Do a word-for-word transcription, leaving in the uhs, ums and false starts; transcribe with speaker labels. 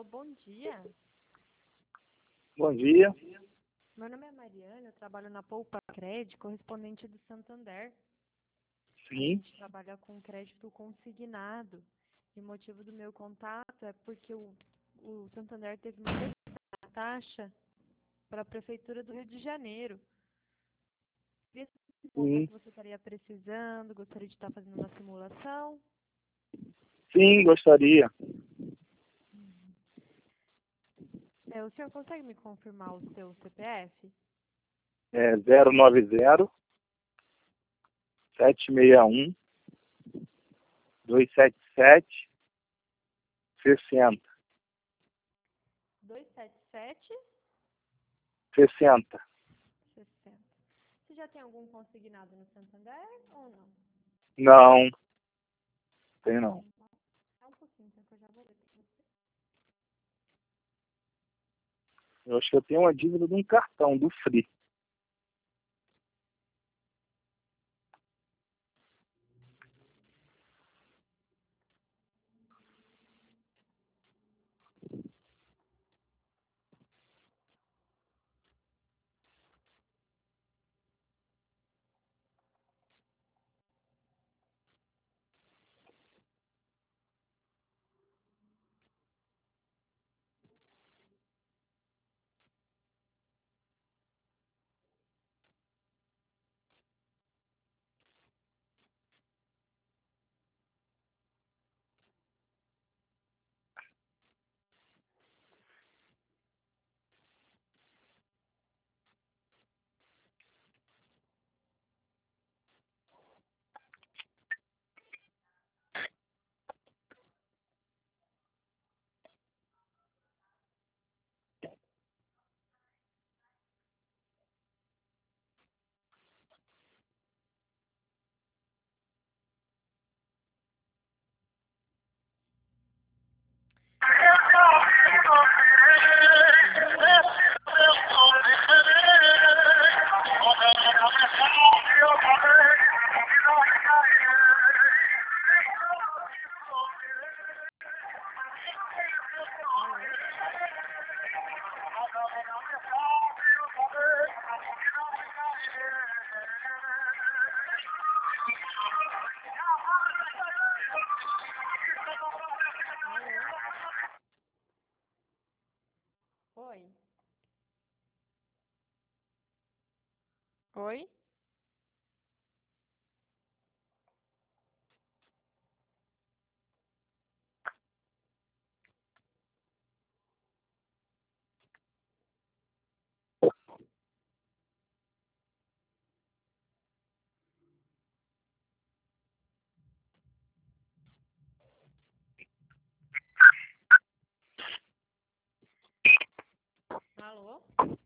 Speaker 1: bom dia.
Speaker 2: Bom dia.
Speaker 1: Meu nome é Mariana, eu trabalho na Poupa Crédito, correspondente do Santander. A
Speaker 2: Sim,
Speaker 1: gente trabalha com crédito consignado. E o motivo do meu contato é porque o, o Santander teve uma redução da taxa para a Prefeitura do Rio de Janeiro. Queria saber
Speaker 2: sim,
Speaker 1: se você estaria precisando, gostaria de estar fazendo uma simulação.
Speaker 2: sim, gostaria.
Speaker 1: É, o senhor consegue me confirmar o seu C P F?
Speaker 2: É zero nove zero, sete seis um, dois sete sete, sessenta.
Speaker 1: dois sete sete,
Speaker 2: sessenta.
Speaker 1: sessenta. Você já tem algum consignado no Santander ou não?
Speaker 2: Não, tem não.
Speaker 1: É um pouquinho, então, que eu já vou ver pra você.
Speaker 2: Eu acho que eu tenho uma dívida de um cartão, do Free.
Speaker 1: Alô? Alô? Oi? Oi? Alô?